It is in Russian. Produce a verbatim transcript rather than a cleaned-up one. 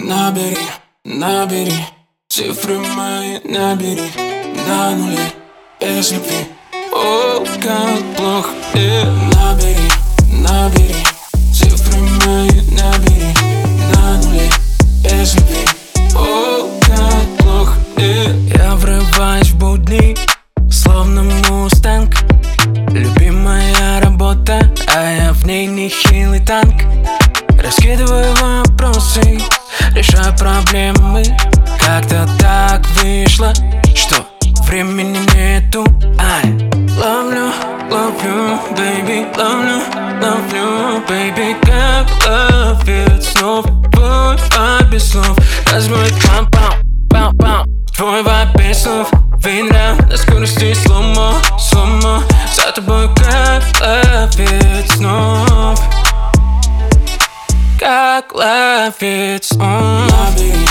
Набери, набери цифры мои, набери на нуле без любви. О, как плохо. э. Набери, набери цифры мои, набери на нуле без любви. О, как плохо. э. Я врываюсь в будни, словно мустанг. Любимая работа, а я в ней нехилый танк. Раскидываю вопросы, решаю проблемы. Как-то так вышло, что времени нету. Ай, ловлю, ловлю, baby, ловлю, ловлю, baby, как ловец снов. Твой вайб без слов, разбой пам-пам, пам-пам. Твой вайб без слов, вина на скорости сломо, сломо. За тобой как ловец снов, как ловец. Набери,